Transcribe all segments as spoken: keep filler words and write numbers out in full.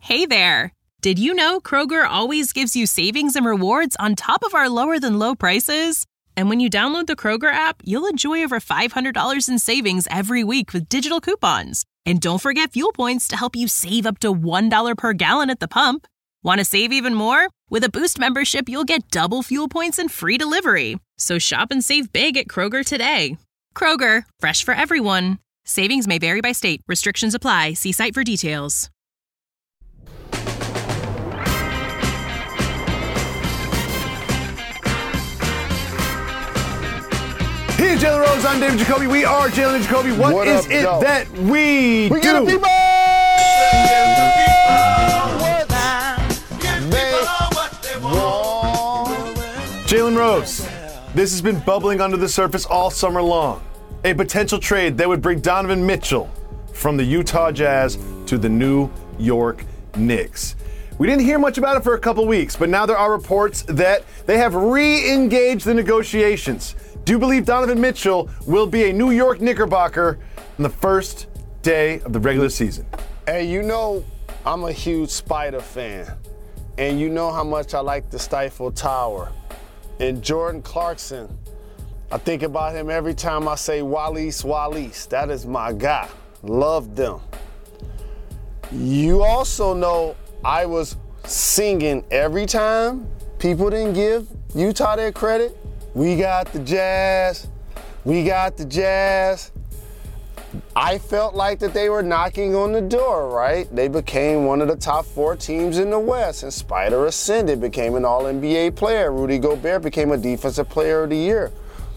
Hey there! Did you know Kroger always gives you savings and rewards on top of our lower-than-low prices? And when you download the Kroger app, you'll enjoy over five hundred dollars in savings every week with digital coupons. And don't forget fuel points to help you save up to one dollar per gallon at the pump. Want to save even more? With a Boost membership, you'll get double fuel points and free delivery. So shop and save big at Kroger today. Kroger, fresh for everyone. Savings may vary by state. Restrictions apply. See site for details. He's Jalen Rose. I'm David Jacoby. We are Jalen and Jacoby. What, what is up, it yo? that we, we do? We get the people! Jalen Rose. This has been bubbling under the surface all summer long. A potential trade that would bring Donovan Mitchell from the Utah Jazz to the New York Knicks. We didn't hear much about it for a couple weeks, but now there are reports that they have re-engaged the negotiations. Do you believe Donovan Mitchell will be a New York Knickerbocker on the first day of the regular season? Hey, you know I'm a huge Spider fan, and you know how much I like the Stifle Tower. And Jordan Clarkson, I think about him every time I say Wallace, Wallace. That is my guy. Love them. You also know I was singing every time people didn't give Utah their credit. We got the Jazz. We got the Jazz. I felt like that they were knocking on the door, right? They became one of the top four teams in the West, and Spider ascended, became an all N B A player. Rudy Gobert became a Defensive Player of the Year.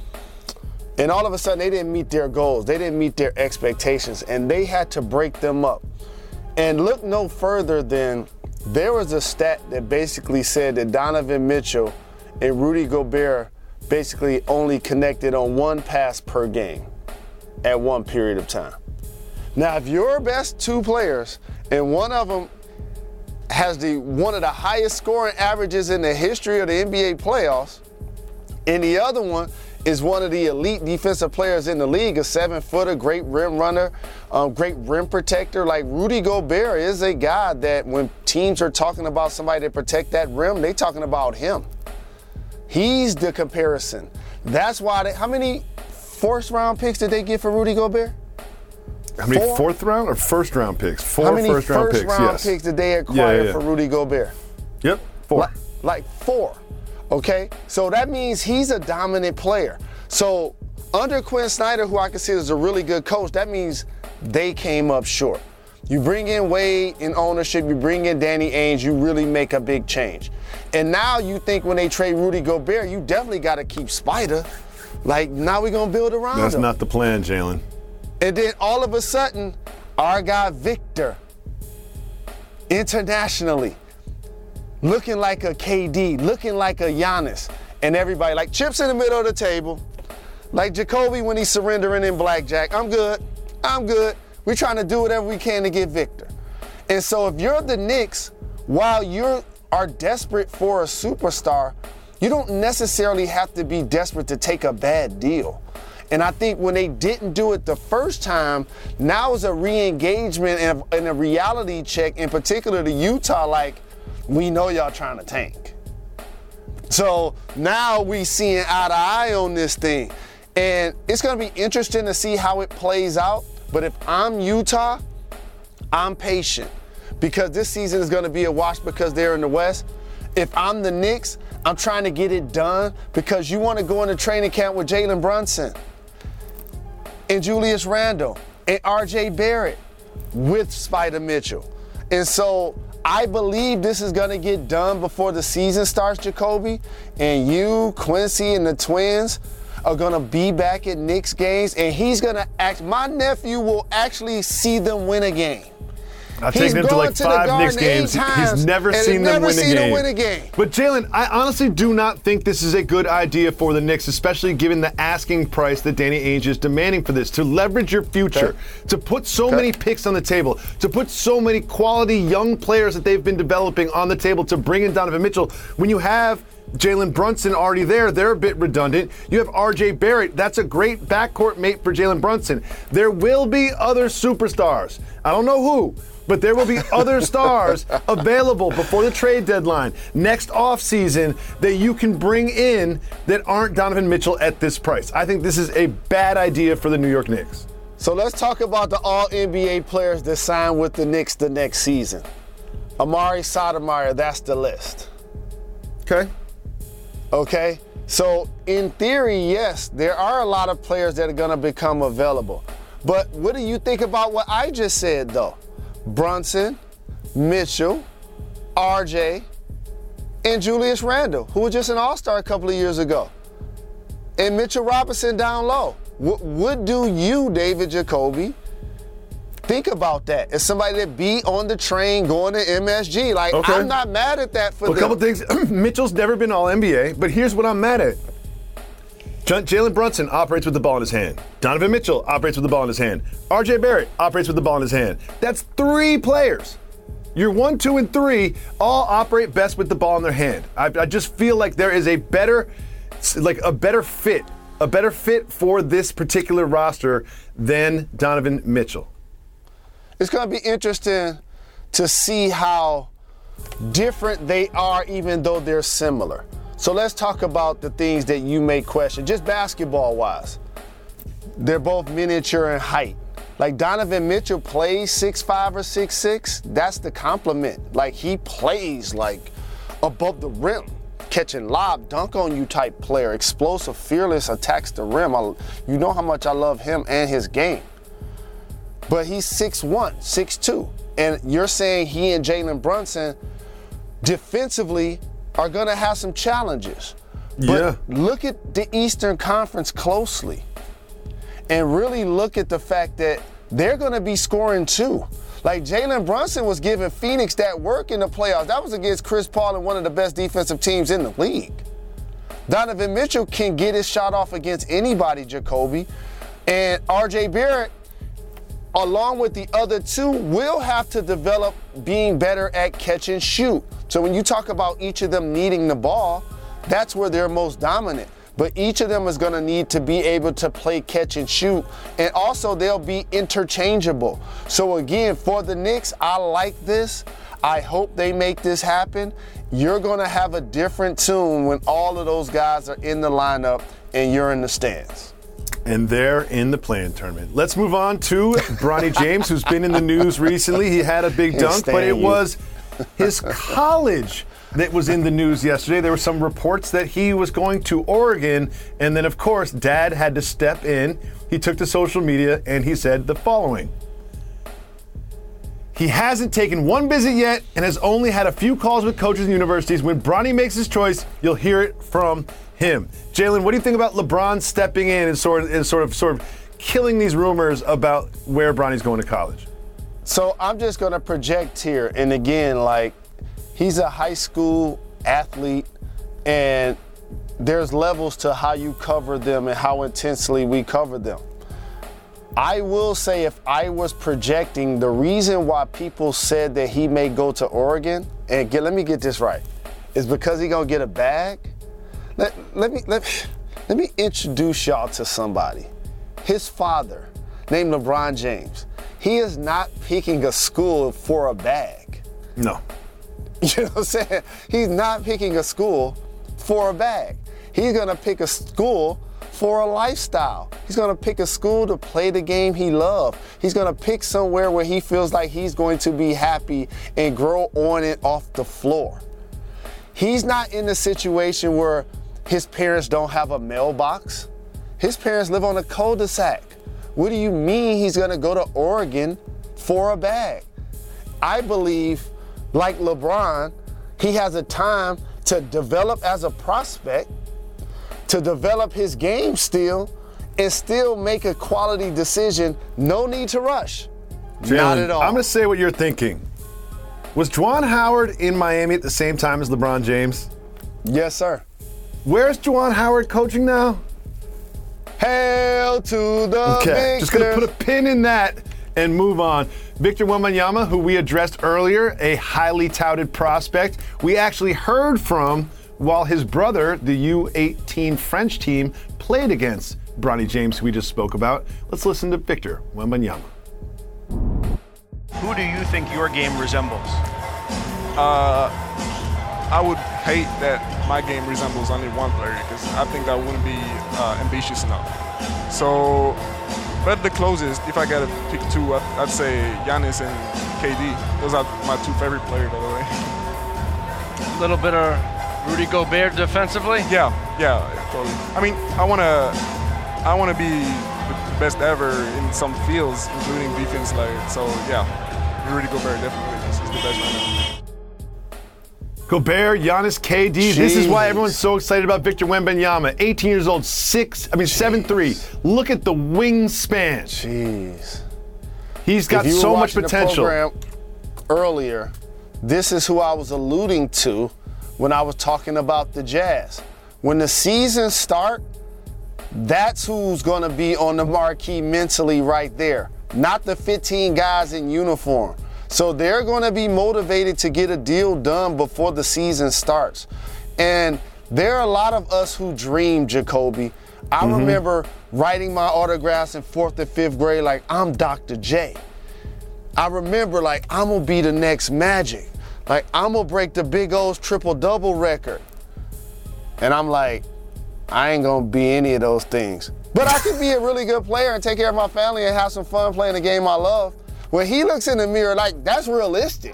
And all of a sudden, they didn't meet their goals. They didn't meet their expectations, and they had to break them up. And look no further than there was a stat that basically said that Donovan Mitchell and Rudy Gobert basically only connected on one pass per game at one period of time. Now, if your best two players and one of them has the one of the highest scoring averages in the history of the N B A playoffs, and the other one is one of the elite defensive players in the league, a seven-footer, great rim runner, um, great rim protector, like Rudy Gobert is a guy that when teams are talking about somebody to protect that rim, they talking about him. He's the comparison. That's why they, how many fourth round picks did they get for Rudy Gobert? How many Four? fourth round or first round picks? Four how many first round first picks, round yes. picks did they acquire yeah, yeah. for Rudy Gobert? Yep, four. Like, like four, okay? So that means he's a dominant player. So under Quinn Snyder, who I consider is a really good coach, that means they came up short. You bring in Wade in ownership, you bring in Danny Ainge, you really make a big change. And now you think when they trade Rudy Gobert, you definitely got to keep Spider. Like, now we're going to build around That's him. not the plan, Jalen. And then all of a sudden, our guy Victor, internationally, looking like a K D, looking like a Giannis, and everybody, like chips in the middle of the table, like Jacoby when he's surrendering in blackjack. I'm good. I'm good. We're trying to do whatever we can to get Victor. And so if you're the Knicks, while you are desperate for a superstar, you don't necessarily have to be desperate to take a bad deal. And I think when they didn't do it the first time, now is a re-engagement and a, and a reality check, in particular to Utah, like, we know y'all trying to tank. So now we seeing eye to eye on this thing. And it's going to be interesting to see how it plays out. But if I'm Utah, I'm patient because this season is going to be a wash because they're in the West. If I'm the Knicks, I'm trying to get it done because you want to go into training camp with Jalen Brunson and Julius Randle and R J Barrett with Spider Mitchell. And so I believe this is going to get done before the season starts, Jacoby. And you, Quincy, and the Twins are going to be back at Knicks games, and he's going to act. My nephew will actually see them win a game. I've taken him to like five Knicks games. He's never seen them win a game. win a game. But Jalen, I honestly do not think this is a good idea for the Knicks, especially given the asking price that Danny Ainge is demanding for this. To leverage your future, okay. to put so okay. many picks on the table, to put so many quality young players that they've been developing on the table to bring in Donovan Mitchell, when you have Jalen Brunson already there. They're a bit redundant. You have R J Barrett. That's a great backcourt mate for Jalen Brunson. There will be other superstars. I don't know who, but there will be other stars available before the trade deadline next offseason that you can bring in that aren't Donovan Mitchell at this price. I think this is a bad idea for the New York Knicks. So let's talk about the all N B A players that sign with the Knicks the next season. Amari Stoudemire, that's the list. Okay. Okay, so in theory, yes, there are a lot of players that are going to become available. But what do you think about what I just said, though? Brunson, Mitchell, R J, and Julius Randle, who was just an all-star a couple of years ago, and Mitchell Robinson down low. What, what do you, David Jacoby, think about that? As somebody that be on the train going to M S G, like, okay. I'm not mad at that for well, them. A couple things. Mitchell's never been all N B A, but here's what I'm mad at. Jalen Brunson operates with the ball in his hand. Donovan Mitchell operates with the ball in his hand. R J Barrett operates with the ball in his hand. That's three players. Your one, two, and three all operate best with the ball in their hand. I, I just feel like there is a better, like a better fit, a better fit for this particular roster than Donovan Mitchell. It's going to be interesting to see how different they are, even though they're similar. So let's talk about the things that you may question, just basketball-wise. They're both miniature in height. Like Donovan Mitchell plays six five or six six. That's the compliment. Like he plays like above the rim, catching lob, dunk on you type player, explosive, fearless, attacks the rim. I, you know how much I love him and his game. But he's six one, six two. And you're saying he and Jalen Brunson defensively are going to have some challenges. But yeah. Look at the Eastern Conference closely and really look at the fact that they're going to be scoring too. Like Jalen Brunson was giving Phoenix that work in the playoffs. That was against Chris Paul and one of the best defensive teams in the league. Donovan Mitchell can get his shot off against anybody, Jacoby. And R J Barrett, along with the other two, will have to develop being better at catch and shoot. So when you talk about each of them needing the ball, that's where they're most dominant. But each of them is going to need to be able to play catch and shoot. And also they'll be interchangeable. So again, for the Knicks, I like this. I hope they make this happen. You're going to have a different tune when all of those guys are in the lineup and you're in the stands. And they're in the play-in tournament. Let's move on to Bronny James, who's been in the news recently. He had a big dunk, but it was his college that was in the news yesterday. There were some reports that he was going to Oregon, and then, of course, Dad had to step in. He took to social media, and he said the following. He hasn't taken one visit yet and has only had a few calls with coaches and universities. When Bronny makes his choice, you'll hear it from him. Jalen, what do you think about LeBron stepping in and sort of, and sort of, sort of killing these rumors about where Bronny's going to college? So I'm just going to project here, and again, like, he's a high school athlete, and there's levels to how you cover them and how intensely we cover them. I will say, if I was projecting, the reason why people said that he may go to Oregon, and get, let me get this right, is because he's going to get a bag. Let, let me let, let me introduce y'all to somebody. His father, named LeBron James. He is not picking a school for a bag. No. You know what I'm saying? He's not picking a school for a bag. He's going to pick a school for a lifestyle. He's going to pick a school to play the game he loves. He's going to pick somewhere where he feels like he's going to be happy and grow on it off the floor. He's not in a situation where his parents don't have a mailbox. His parents live on a cul-de-sac. What do you mean he's going to go to Oregon for a bag? I believe, like LeBron, he has a time to develop as a prospect, to develop his game still, and still make a quality decision. No need to rush. Jalen, Not at all. I'm going to say what you're thinking. Was Juwan Howard in Miami at the same time as LeBron James? Yes, sir. Where's Juwan Howard coaching now? Hail to the Okay, victor. just going to put a pin in that and move on. Victor Wembanyama, who we addressed earlier, a highly touted prospect. We actually heard from while his brother, the U eighteen French team, played against Bronny James, who we just spoke about. Let's listen to Victor Wembanyama. Who do you think your game resembles? Uh, I would hate that my game resembles only one player because I think that wouldn't be uh, ambitious enough. So, but the closest, if I got to pick two, I'd say Giannis and K D. Those are my two favorite players, by the way. A little bit of Rudy Gobert defensively? Yeah, yeah, totally. I mean, I want to I want to be the best ever in some fields, including defense. Like, so yeah, Rudy Gobert definitely is the best right now. Gobert, Giannis, K D. Jeez. This is why everyone's so excited about Victor Wembanyama. eighteen years old, six, I mean seven three. Look at the wingspan. Jeez. He's got if you so were much watching potential. The program earlier, this is who I was alluding to when I was talking about the Jazz. When the season start, that's who's going to be on the marquee mentally right there, not the fifteen guys in uniform. So they're going to be motivated to get a deal done before the season starts. And there are a lot of us who dream, Jacoby. I mm-hmm. remember writing my autographs in fourth and fifth grade like, I'm Doctor J. I remember like, I'm going to be the next Magic. Like, I'm going to break the Big O's triple-double record. And I'm like, I ain't going to be any of those things. But I could be a really good player and take care of my family and have some fun playing the game I love. When he looks in the mirror, like, that's realistic.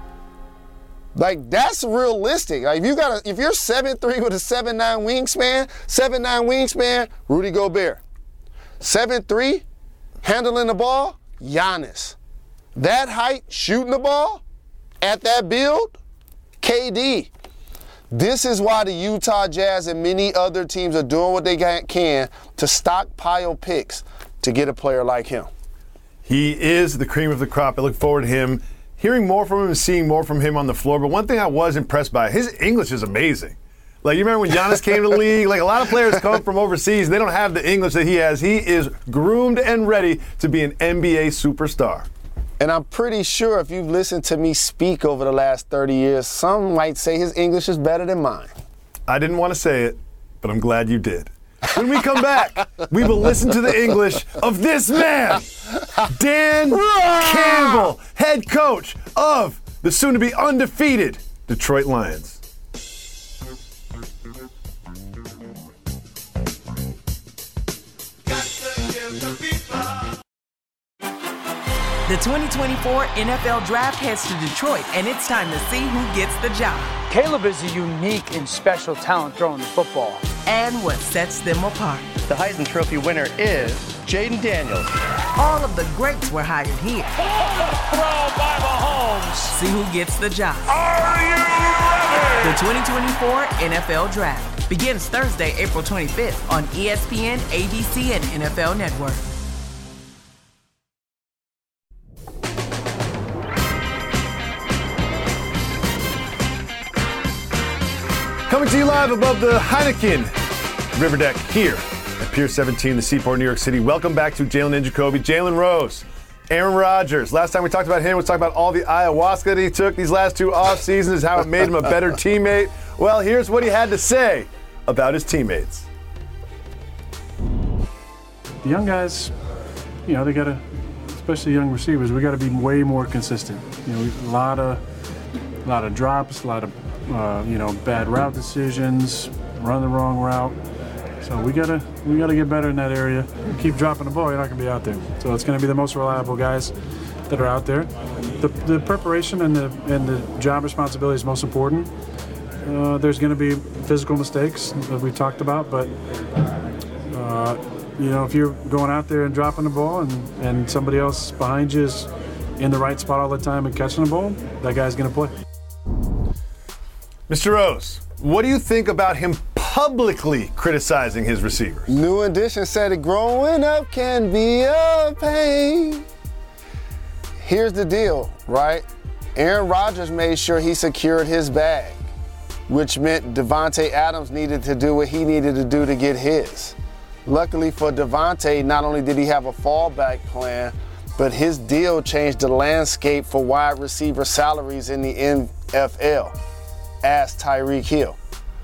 Like, that's realistic. Like, if you got a, if you're seven three with a seven nine wingspan, seven nine wingspan, Rudy Gobert. seven three, handling the ball, Giannis. That height, shooting the ball, at that build, K D. This is why the Utah Jazz and many other teams are doing what they can to stockpile picks to get a player like him. He is the cream of the crop. I look forward to him, hearing more from him and seeing more from him on the floor. But one thing I was impressed by, his English is amazing. Like, you remember when Giannis came to the league? Like, a lot of players come from overseas. They don't have the English that he has. He is groomed and ready to be an N B A superstar. And I'm pretty sure if you've listened to me speak over the last thirty years, some might say his English is better than mine. I didn't want to say it, but I'm glad you did. When we come back, we will listen to the English of this man, Dan Campbell, head coach of the soon-to-be undefeated Detroit Lions. The twenty twenty-four N F L Draft heads to Detroit, and it's time to see who gets the job. Caleb is a unique and special talent throwing the football. And what sets them apart. The Heisman Trophy winner is Jaden Daniels. All of the greats were hired here. Throw by Mahomes. See who gets the job. Are you ready? The twenty twenty-four N F L Draft begins Thursday, April twenty-fifth on E S P N, A B C, and N F L Network. Coming to you live above the Heineken River Deck here at Pier seventeen, the Seaport, New York City. Welcome back to Jalen and Jacoby. Jalen Rose, Aaron Rodgers. Last time we talked about him, we talked about all the ayahuasca that he took these last two off seasons, how it made him a better teammate. Well, here's what he had to say about his teammates. The young guys, you know, they got to, especially young receivers, we got to be way more consistent. You know, a lot of, a lot of drops, a lot of Uh, you know, bad route decisions, run the wrong route. So we gotta we gotta get better in that area. You keep dropping the ball, you're not gonna be out there. So it's gonna be the most reliable guys that are out there. The, the preparation and the and the job responsibility is most important. Uh, there's gonna be physical mistakes that we talked about, but uh, you know, if you're going out there and dropping the ball and, and somebody else behind you is in the right spot all the time and catching the ball, that guy's gonna play. Mister Rose, what do you think about him publicly criticizing his receivers? New Edition said it, growing up can be a pain. Here's the deal, right? Aaron Rodgers made sure he secured his bag, which meant Davante Adams needed to do what he needed to do to get his. Luckily for Davante, not only did he have a fallback plan, but his deal changed the landscape for wide receiver salaries in the N F L. Ask Tyreek Hill.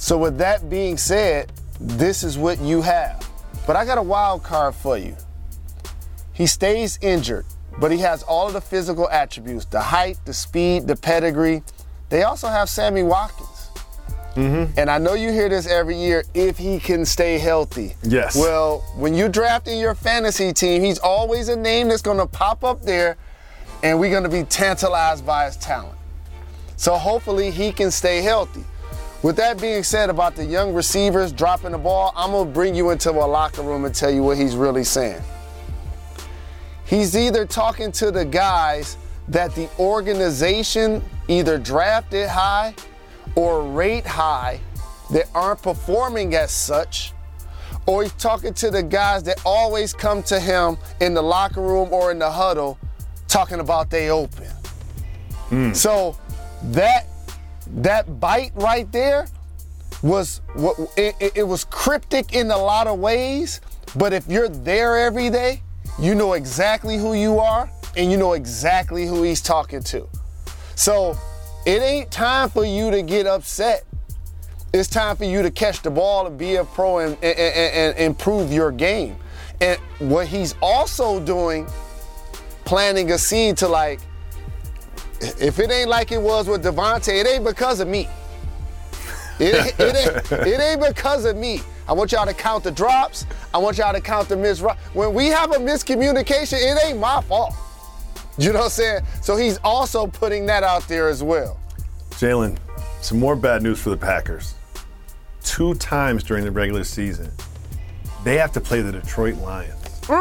So with that being said, this is what you have. But I got a wild card for you. He stays injured, but he has all of the physical attributes, the height, the speed, the pedigree. They also have Sammy Watkins. Mm-hmm. And I know you hear this every year, if he can stay healthy. Yes. Well, when you're drafting your fantasy team, he's always a name that's going to pop up there, and we're going to be tantalized by his talent. So hopefully he can stay healthy. With that being said about the young receivers dropping the ball, I'm going to bring you into a locker room and tell you what he's really saying. He's either talking to the guys that the organization either drafted high or rate high that aren't performing as such, or he's talking to the guys that always come to him in the locker room or in the huddle talking about they open. Mm. So that that bite right there was what it, it was cryptic in a lot of ways, but if you're there every day, you know exactly who you are and you know exactly who he's talking to. So it ain't time for you to get upset. It's time for you to catch the ball and be a pro and, and, and, and improve your game. And what he's also doing, planting a seed to like, if it ain't like it was with Devontae, it ain't because of me. It, it, ain't, it ain't because of me. I want y'all to count the drops. I want y'all to count the miss. When we have a miscommunication, it ain't my fault. You know what I'm saying? So he's also putting that out there as well. Jalen, some more bad news for the Packers. Two times during the regular season, they have to play the Detroit Lions.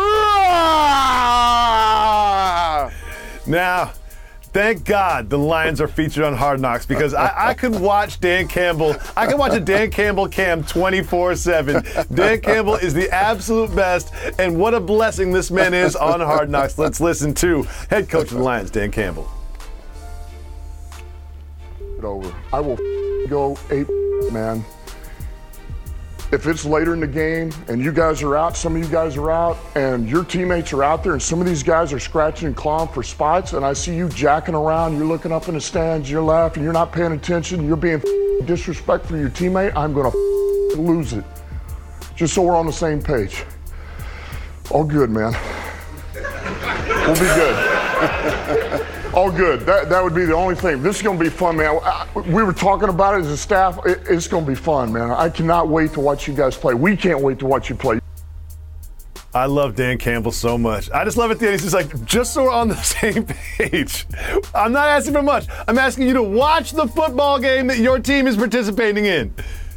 Now, thank God the Lions are featured on Hard Knocks, because I, I could watch Dan Campbell. I could watch a Dan Campbell cam twenty-four seven. Dan Campbell is the absolute best, and what a blessing this man is on Hard Knocks. Let's listen to head coach of the Lions, Dan Campbell. Over. I will go eight, man. If it's later in the game and you guys are out, some of you guys are out, and your teammates are out there, and some of these guys are scratching and clawing for spots, and I see you jacking around, you're looking up in the stands, you're laughing, you're not paying attention, you're being disrespectful to your teammate, I'm going to lose it. Just so we're on the same page. All good, man. We'll be good. All good. That that would be the only thing. This is going to be fun, man. I, we were talking about it as a staff. It, it's going to be fun, man. I cannot wait to watch you guys play. We can't wait to watch you play. I love Dan Campbell so much. I just love at the end. He's just like, just so we're on the same page. I'm not asking for much. I'm asking you to watch the football game that your team is participating in.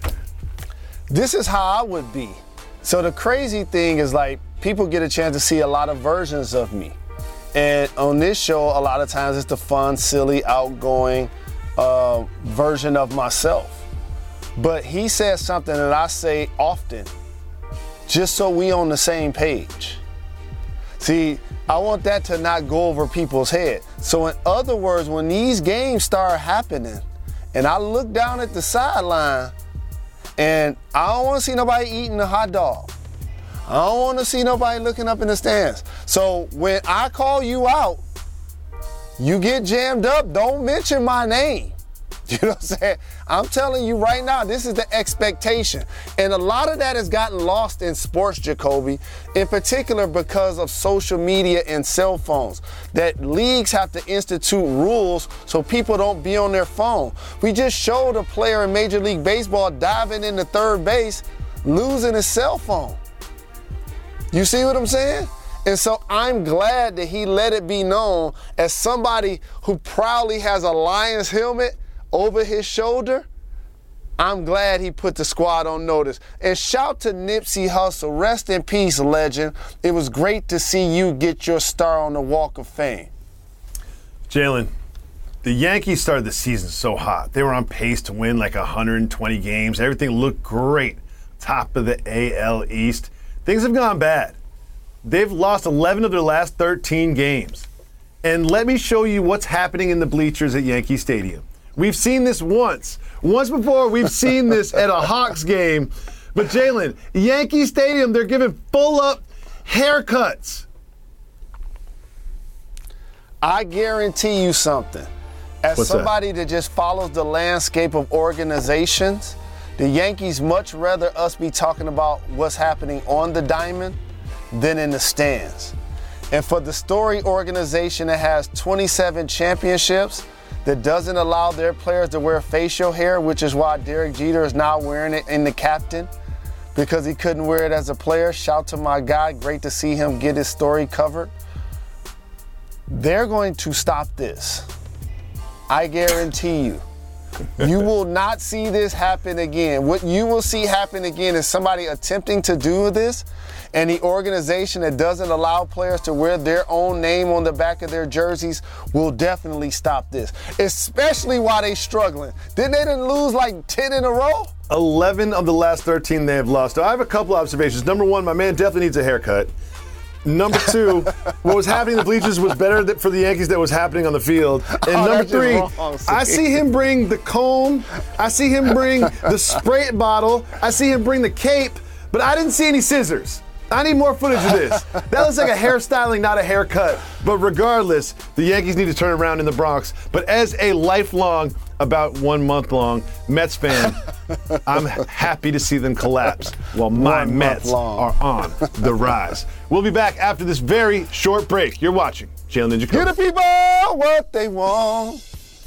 This is how I would be. So the crazy thing is, like, people get a chance to see a lot of versions of me. And on this show, a lot of times it's the fun, silly, outgoing uh, version of myself. But he says something that I say often, just so we on the same page. See, I want that to not go over people's head. So in other words, when these games start happening, and I look down at the sideline, and I don't want to see nobody eating a hot dog. I don't want to see nobody looking up in the stands. So when I call you out, you get jammed up, don't mention my name. You know what I'm saying? I'm telling you right now, this is the expectation. And a lot of that has gotten lost in sports, Jacoby, in particular because of social media and cell phones, that leagues have to institute rules so people don't be on their phone. We just showed a player in Major League Baseball diving into third base, losing his cell phone. You see what I'm saying? And so I'm glad that he let it be known, as somebody who proudly has a Lions helmet over his shoulder, I'm glad he put the squad on notice. And shout to Nipsey Hussle. Rest in peace, legend. It was great to see you get your star on the Walk of Fame. Jalen, the Yankees started the season so hot. They were on pace to win like one hundred twenty games. Everything looked great. Top of the A L East. Things have gone bad. They've lost eleven of their last thirteen games. And let me show you what's happening in the bleachers at Yankee Stadium. We've seen this once. Once before, we've seen this at a Hawks game. But Jalen, Yankee Stadium, they're giving full-up haircuts. I guarantee you something. As What's somebody that? that just follows the landscape of organizations, The Yankees much rather us be talking about what's happening on the diamond than in the stands. And for the Story organization that has twenty-seven championships, that doesn't allow their players to wear facial hair, which is why Derek Jeter is now wearing it in the captain, because he couldn't wear it as a player. Shout to my guy. Great to see him get his story covered. They're going to stop this. I guarantee you. You will not see this happen again. What you will see happen again is somebody attempting to do this, and the organization that doesn't allow players to wear their own name on the back of their jerseys will definitely stop this, especially while they're struggling. Didn't they didn't lose like ten in a row? eleven of the last thirteen they have lost. I have a couple observations. Number one, my man definitely needs a haircut. Number two, what was happening in the bleachers was better for the Yankees than was happening on the field. And oh, number three, I see him bring the comb. I see him bring the spray bottle. I see him bring the cape. But I didn't see any scissors. I need more footage of this. That looks like a hairstyling, not a haircut. But regardless, the Yankees need to turn around in the Bronx. But as a lifelong, about one month long Mets fan, I'm happy to see them collapse while my one Mets are on the rise. We'll be back after this very short break. You're watching Jalen Ninja Kobe. Give the people what they want.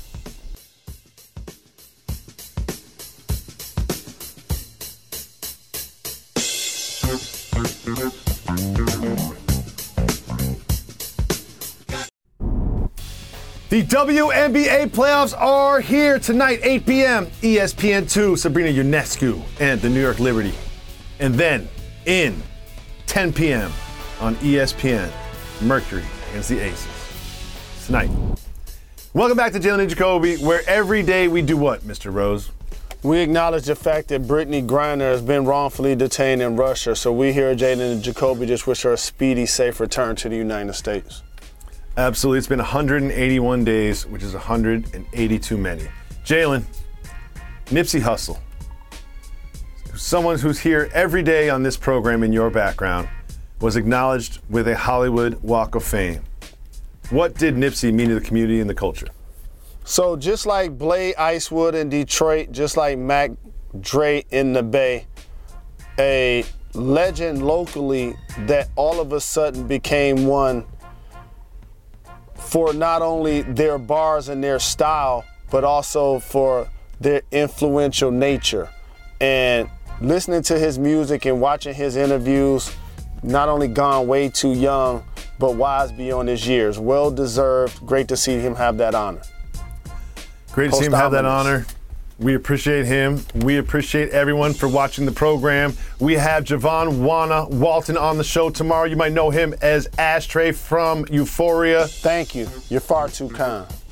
The W N B A playoffs are here tonight, eight p.m. E S P N two, Sabrina Ionescu and the New York Liberty. And then in ten p.m. on E S P N, Mercury against the Aces. Tonight. Welcome back to Jalen Jacoby, where every day we do what, Mister Rose? We acknowledge the fact that Brittany Griner has been wrongfully detained in Russia, so we here at Jalen Jacoby just wish her a speedy, safe return to the United States. Absolutely. It's been one hundred eighty-one days, which is one hundred eighty too many. Jalen, Nipsey Hussle, someone who's here every day on this program in your background, was acknowledged with a Hollywood Walk of Fame. What did Nipsey mean to the community and the culture? So just like Blade Icewood in Detroit, just like Mac Dre in the Bay, a legend locally that all of a sudden became one for not only their bars and their style, but also for their influential nature. And listening to his music and watching his interviews, not only gone way too young, but wise beyond his years. Well deserved. Great to see him have that honor. Great to see him have that honor. We appreciate him. We appreciate everyone for watching the program. We have Javon Wana Walton on the show tomorrow. You might know him as Ashtray from Euphoria. Thank you. You're far too kind.